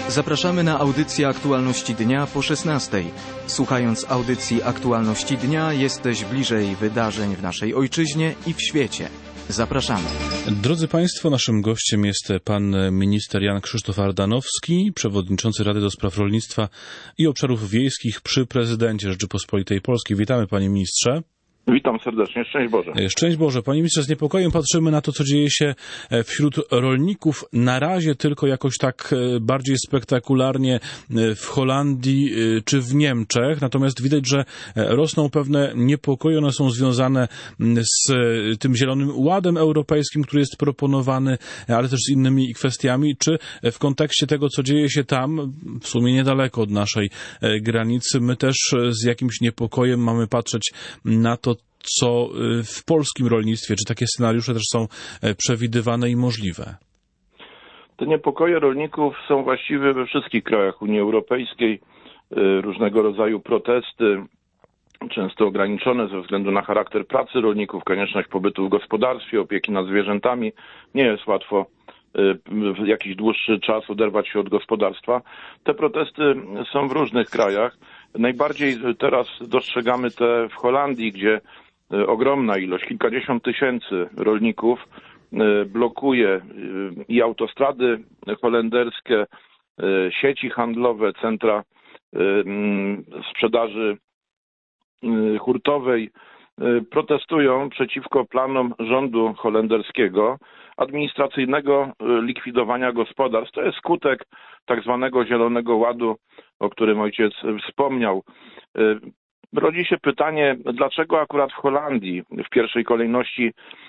Zapraszamy na audycję Aktualności Dnia po 16:00. Słuchając audycji Aktualności Dnia jesteś bliżej wydarzeń w naszej ojczyźnie i w świecie. Zapraszamy. Drodzy Państwo, naszym gościem jest pan minister Jan Krzysztof Ardanowski, przewodniczący Rady do Spraw Rolnictwa i Obszarów Wiejskich przy prezydencie Rzeczypospolitej Polskiej. Witamy, panie ministrze. Witam serdecznie, szczęść Boże. Szczęść Boże. Panie ministrze, z niepokojem patrzymy na to, co dzieje się wśród rolników. Na razie tylko jakoś tak bardziej spektakularnie w Holandii czy w Niemczech. Natomiast widać, że rosną pewne niepokoje. One są związane z tym Zielonym Ładem Europejskim, który jest proponowany, ale też z innymi kwestiami. Czy w kontekście tego, co dzieje się tam, w sumie niedaleko od naszej granicy, my też z jakimś niepokojem mamy patrzeć na to, co w polskim rolnictwie, czy takie scenariusze też są przewidywane i możliwe? Te niepokoje rolników są właściwie we wszystkich krajach Unii Europejskiej. Różnego rodzaju protesty, często ograniczone ze względu na charakter pracy rolników, konieczność pobytu w gospodarstwie, opieki nad zwierzętami. Nie jest łatwo w jakiś dłuższy czas oderwać się od gospodarstwa. Te protesty są w różnych krajach. Najbardziej teraz dostrzegamy te w Holandii, gdzie ogromna ilość, kilkadziesiąt tysięcy rolników blokuje i autostrady holenderskie, sieci handlowe, centra sprzedaży hurtowej. Protestują przeciwko planom rządu holenderskiego administracyjnego likwidowania gospodarstw. To jest skutek tak zwanego Zielonego Ładu, o którym ojciec wspomniał. Rodzi się pytanie, dlaczego akurat w Holandii w pierwszej kolejności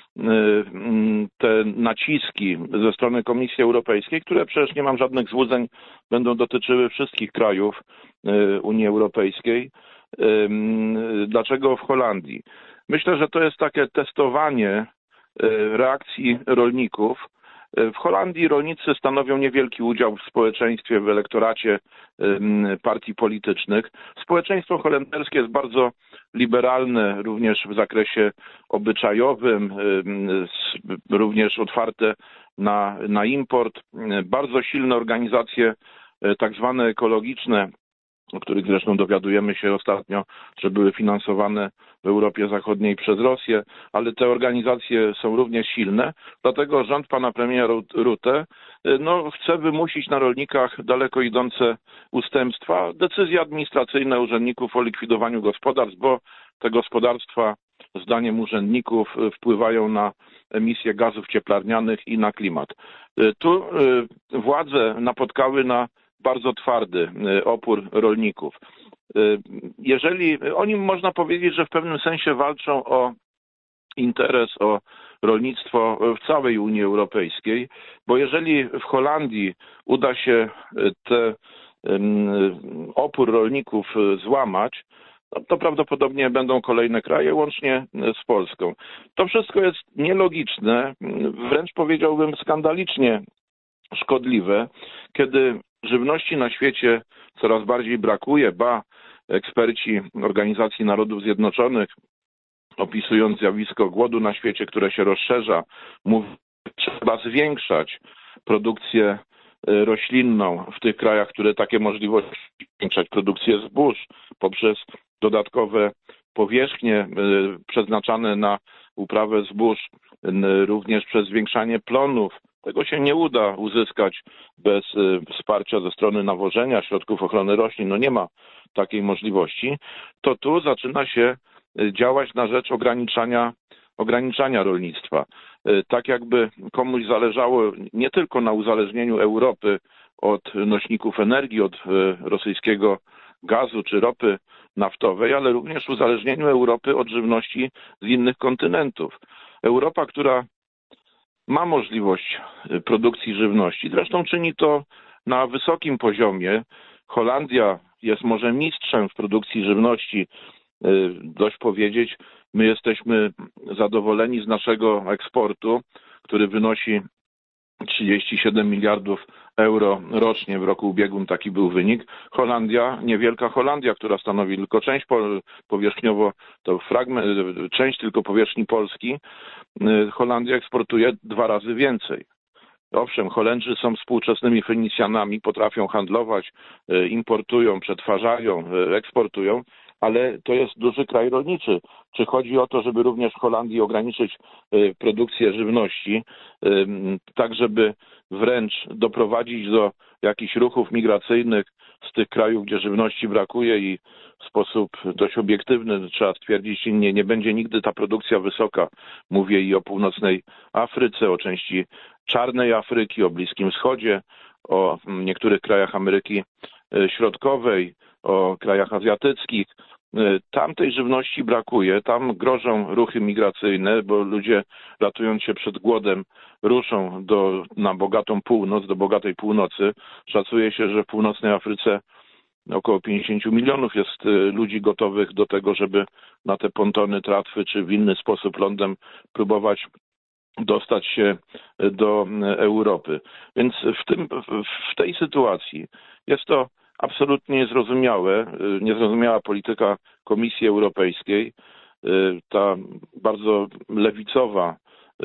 te naciski ze strony Komisji Europejskiej, które przecież nie mam żadnych złudzeń, będą dotyczyły wszystkich krajów Unii Europejskiej. Dlaczego w Holandii? Myślę, że to jest takie testowanie reakcji rolników. W Holandii rolnicy stanowią niewielki udział w społeczeństwie, w elektoracie partii politycznych. Społeczeństwo holenderskie jest bardzo liberalne, również w zakresie obyczajowym, również otwarte na import. Bardzo silne organizacje tak zwane ekologiczne, o których zresztą dowiadujemy się ostatnio, że były finansowane w Europie Zachodniej przez Rosję, ale te organizacje są również silne, dlatego rząd pana premiera Rutte chce wymusić na rolnikach daleko idące ustępstwa, decyzje administracyjne urzędników o likwidowaniu gospodarstw, bo te gospodarstwa zdaniem urzędników wpływają na emisję gazów cieplarnianych i na klimat. Tu władze napotkały na bardzo twardy opór rolników. Jeżeli oni, można powiedzieć, że w pewnym sensie walczą o interes, o rolnictwo w całej Unii Europejskiej, bo jeżeli w Holandii uda się opór rolników złamać, to prawdopodobnie będą kolejne kraje, łącznie z Polską. To wszystko jest nielogiczne, wręcz powiedziałbym skandalicznie szkodliwe, kiedy żywności na świecie coraz bardziej brakuje, eksperci Organizacji Narodów Zjednoczonych, opisując zjawisko głodu na świecie, które się rozszerza, mówią, że trzeba zwiększać produkcję roślinną w tych krajach, które takie możliwości zwiększać produkcję zbóż poprzez dodatkowe powierzchnie przeznaczane na uprawę zbóż, również przez zwiększanie plonów. Tego się nie uda uzyskać bez wsparcia ze strony nawożenia, środków ochrony roślin. Nie ma takiej możliwości. To tu zaczyna się działać na rzecz ograniczania rolnictwa. Tak jakby komuś zależało nie tylko na uzależnieniu Europy od nośników energii, od rosyjskiego gazu czy ropy naftowej, ale również uzależnieniu Europy od żywności z innych kontynentów. Europa, która ma możliwość produkcji żywności. Zresztą czyni to na wysokim poziomie. Holandia jest może mistrzem w produkcji żywności. Dość powiedzieć, my jesteśmy zadowoleni z naszego eksportu, który wynosi 37 miliardów euro rocznie. W roku ubiegłym taki był wynik. Holandia, niewielka Holandia, która stanowi tylko część powierzchniowo, to część tylko powierzchni Polski. Holandia eksportuje 2 razy więcej. Owszem, Holendrzy są współczesnymi Fenicjanami, potrafią handlować, importują, przetwarzają, eksportują, ale to jest duży kraj rolniczy. Czy chodzi o to, żeby również w Holandii ograniczyć produkcję żywności, tak żeby wręcz doprowadzić do jakichś ruchów migracyjnych z tych krajów, gdzie żywności brakuje i w sposób dość obiektywny trzeba stwierdzić, nie będzie nigdy ta produkcja wysoka. Mówię i o północnej Afryce, o części czarnej Afryki, o Bliskim Wschodzie, o niektórych krajach Ameryki Środkowej, o krajach azjatyckich. Tam tej żywności brakuje, tam grożą ruchy migracyjne, bo ludzie, ratując się przed głodem, ruszą na bogatą północ, do bogatej północy. Szacuje się, że w północnej Afryce około 50 milionów jest ludzi gotowych do tego, żeby na te pontony, tratwy czy w inny sposób lądem próbować dostać się do Europy. Więc w tej sytuacji jest to absolutnie niezrozumiała polityka Komisji Europejskiej. Ta bardzo lewicowa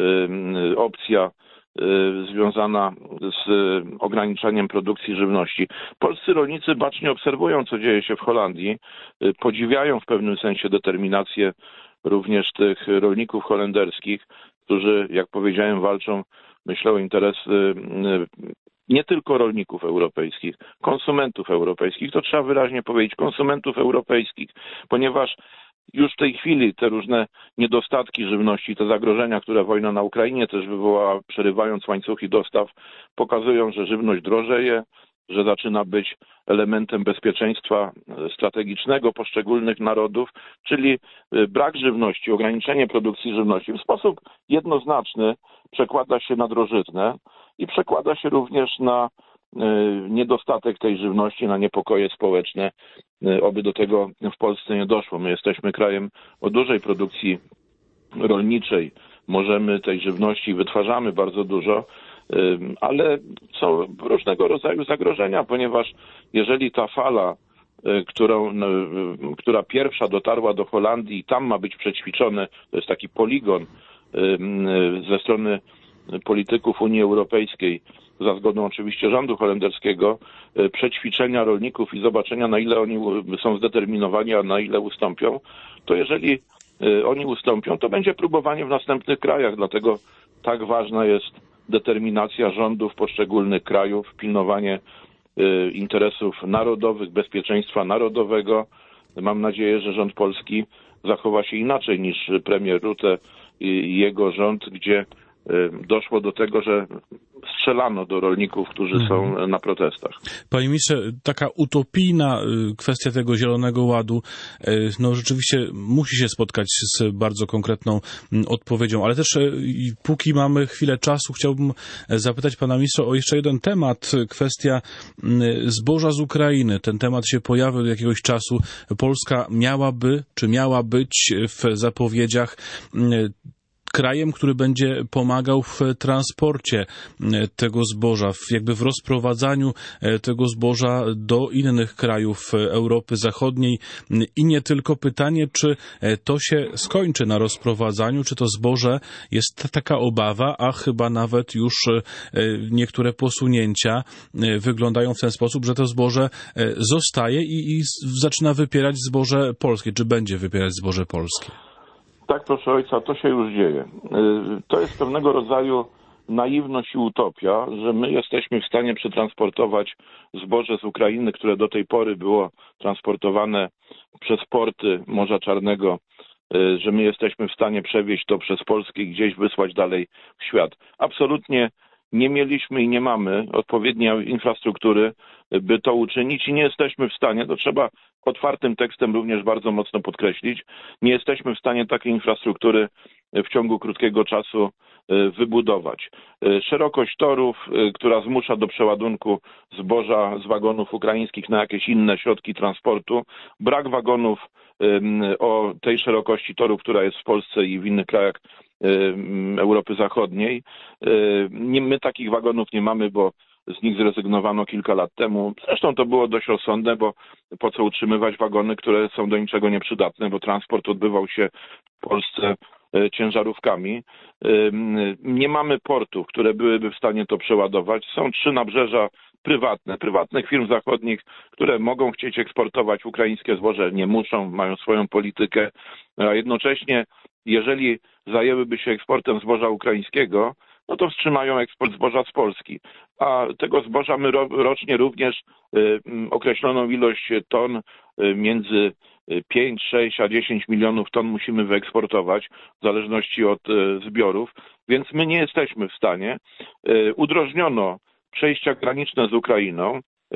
opcja związana z ograniczaniem produkcji żywności. Polscy rolnicy bacznie obserwują, co dzieje się w Holandii. Podziwiają w pewnym sensie determinację również tych rolników holenderskich, którzy, jak powiedziałem, walczą, myślę, o interesy nie tylko rolników europejskich, konsumentów europejskich, to trzeba wyraźnie powiedzieć, konsumentów europejskich, ponieważ już w tej chwili te różne niedostatki żywności, te zagrożenia, które wojna na Ukrainie też wywołała, przerywając łańcuchy dostaw, pokazują, że żywność drożeje, że zaczyna być elementem bezpieczeństwa strategicznego poszczególnych narodów, czyli brak żywności, ograniczenie produkcji żywności w sposób jednoznaczny przekłada się na drożyznę i przekłada się również na niedostatek tej żywności, na niepokoje społeczne. Oby do tego w Polsce nie doszło. My jesteśmy krajem o dużej produkcji rolniczej. Możemy tej żywności wytwarzamy bardzo dużo, ale są różnego rodzaju zagrożenia, ponieważ jeżeli ta fala, która pierwsza dotarła do Holandii i tam ma być przećwiczone, to jest taki poligon ze strony polityków Unii Europejskiej, za zgodą oczywiście rządu holenderskiego, przećwiczenia rolników i zobaczenia, na ile oni są zdeterminowani, a na ile ustąpią, to jeżeli oni ustąpią, to będzie próbowanie w następnych krajach, dlatego tak ważna jest determinacja rządów poszczególnych krajów, pilnowanie interesów narodowych, bezpieczeństwa narodowego. Mam nadzieję, że rząd polski zachowa się inaczej niż premier Rutte i jego rząd, gdzie doszło do tego, że strzelano do rolników, którzy są na protestach. Panie ministrze, taka utopijna kwestia tego Zielonego Ładu, no rzeczywiście musi się spotkać z bardzo konkretną odpowiedzią, ale też póki mamy chwilę czasu, chciałbym zapytać pana ministra o jeszcze jeden temat, kwestia zboża z Ukrainy. Ten temat się pojawił od jakiegoś czasu. Polska miała być w zapowiedziach krajem, który będzie pomagał w transporcie tego zboża, jakby w rozprowadzaniu tego zboża do innych krajów Europy Zachodniej i nie tylko. Pytanie, czy to się skończy na rozprowadzaniu, czy to zboże jest taka obawa, a chyba nawet już niektóre posunięcia wyglądają w ten sposób, że to zboże zostaje i zaczyna wypierać zboże polskie, czy będzie wypierać zboże polskie. Tak, proszę ojca, to się już dzieje. To jest pewnego rodzaju naiwność i utopia, że my jesteśmy w stanie przetransportować zboże z Ukrainy, które do tej pory było transportowane przez porty Morza Czarnego, że my jesteśmy w stanie przewieźć to przez Polskę i gdzieś wysłać dalej w świat. Absolutnie nie mieliśmy i nie mamy odpowiedniej infrastruktury, by to uczynić i nie jesteśmy w stanie, to trzeba otwartym tekstem również bardzo mocno podkreślić, nie jesteśmy w stanie takiej infrastruktury w ciągu krótkiego czasu wybudować. Szerokość torów, która zmusza do przeładunku zboża z wagonów ukraińskich na jakieś inne środki transportu, brak wagonów o tej szerokości toru, która jest w Polsce i w innych krajach Europy Zachodniej. My takich wagonów nie mamy, bo z nich zrezygnowano kilka lat temu. Zresztą to było dość rozsądne, bo po co utrzymywać wagony, które są do niczego nieprzydatne, bo transport odbywał się w Polsce ciężarówkami. Nie mamy portów, które byłyby w stanie to przeładować. Są 3 nabrzeża prywatnych firm zachodnich, które mogą chcieć eksportować ukraińskie zboże, nie muszą, mają swoją politykę, a jednocześnie jeżeli zajęłyby się eksportem zboża ukraińskiego, no to wstrzymają eksport zboża z Polski. A tego zboża my rocznie również określoną ilość ton, między 5, 6 a 10 milionów ton musimy wyeksportować w zależności od zbiorów, więc my nie jesteśmy w stanie. Udrożniono przejścia graniczne z Ukrainą.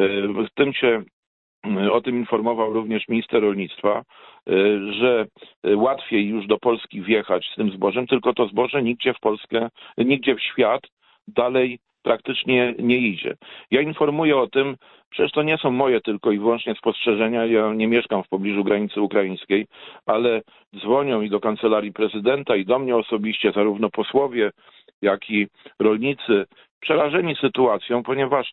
O tym informował również minister rolnictwa, że łatwiej już do Polski wjechać z tym zbożem, tylko to zboże nigdzie w świat dalej praktycznie nie idzie. Ja informuję o tym, przecież to nie są moje tylko i wyłącznie spostrzeżenia, ja nie mieszkam w pobliżu granicy ukraińskiej, ale dzwonią i do kancelarii prezydenta, i do mnie osobiście, zarówno posłowie, jak i rolnicy, przerażeni sytuacją, ponieważ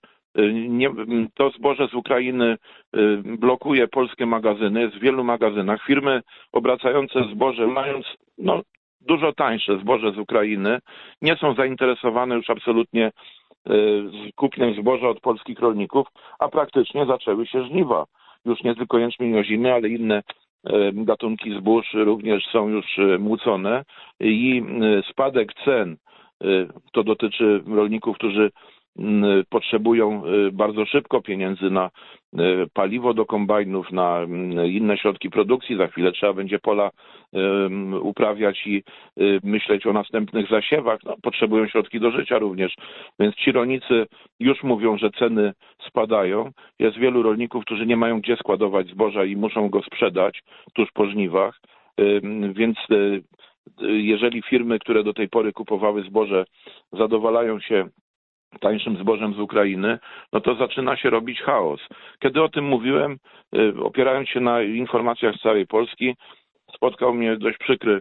to zboże z Ukrainy blokuje polskie magazyny, jest w wielu magazynach. Firmy obracające zboże, mając dużo tańsze zboże z Ukrainy, nie są zainteresowane już absolutnie kupnem zboża od polskich rolników, a praktycznie zaczęły się żniwa. Już nie tylko jęczmień ozimy, ale inne gatunki zbóż również są już młócone i spadek cen, to dotyczy rolników, którzy potrzebują bardzo szybko pieniędzy na paliwo do kombajnów, na inne środki produkcji. Za chwilę trzeba będzie pola uprawiać i myśleć o następnych zasiewach. Potrzebują środki do życia również. Więc ci rolnicy już mówią, że ceny spadają. Jest wielu rolników, którzy nie mają gdzie składować zboża i muszą go sprzedać tuż po żniwach. Więc jeżeli firmy, które do tej pory kupowały zboże, zadowalają się tańszym zbożem z Ukrainy, no to zaczyna się robić chaos. Kiedy o tym mówiłem, opierając się na informacjach z całej Polski, spotkał mnie dość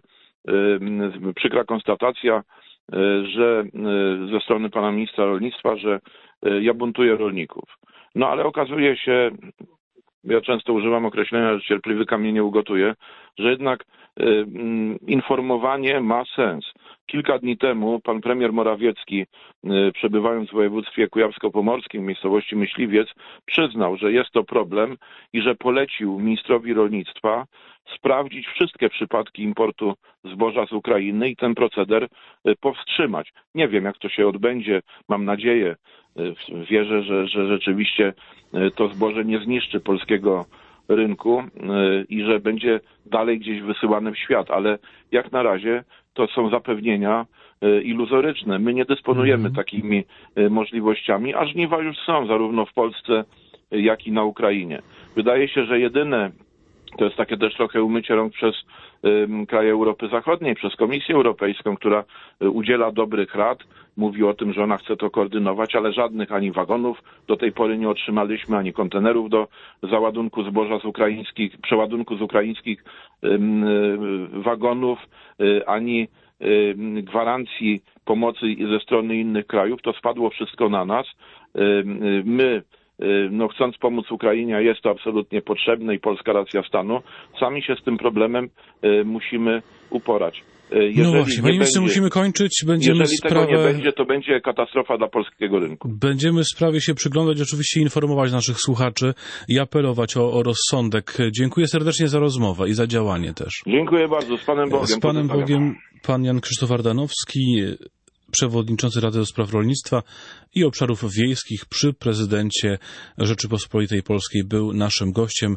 przykra konstatacja, że ze strony pana ministra rolnictwa, że ja buntuję rolników. No ale okazuje się, ja często używam określenia, że cierpliwy kamień nie ugotuje, że jednak informowanie ma sens. Kilka dni temu pan premier Morawiecki, przebywając w województwie kujawsko-pomorskim, w miejscowości Myśliwiec, przyznał, że jest to problem i że polecił ministrowi rolnictwa sprawdzić wszystkie przypadki importu zboża z Ukrainy i ten proceder powstrzymać. Nie wiem, jak to się odbędzie, mam nadzieję, wierzę, że rzeczywiście to zboże nie zniszczy polskiego rynku i że będzie dalej gdzieś wysyłane w świat, ale jak na razie to są zapewnienia iluzoryczne. My nie dysponujemy takimi możliwościami, a żniwa już są zarówno w Polsce, jak i na Ukrainie. Wydaje się, że jedyne, to jest takie też trochę umycie rąk przez kraje Europy Zachodniej, przez Komisję Europejską, która udziela dobrych rad, mówi o tym, że ona chce to koordynować, ale żadnych ani wagonów do tej pory nie otrzymaliśmy, ani kontenerów do załadunku zboża z ukraińskich, przeładunku z ukraińskich wagonów, ani gwarancji pomocy ze strony innych krajów. To spadło wszystko na nas. My, chcąc pomóc Ukrainie, a jest to absolutnie potrzebne i polska racja stanu, sami się z tym problemem musimy uporać. No właśnie, panie ministrze, musimy kończyć. Jeżeli tego nie będzie, to będzie katastrofa dla polskiego rynku. Będziemy sprawie się przyglądać, oczywiście informować naszych słuchaczy i apelować o rozsądek. Dziękuję serdecznie za rozmowę i za działanie też. Dziękuję bardzo. Z Panem Bogiem. Z Panem Bogiem, pan Jan Krzysztof Ardanowski, przewodniczący Rady do Spraw Rolnictwa i Obszarów Wiejskich przy prezydencie Rzeczypospolitej Polskiej, był naszym gościem.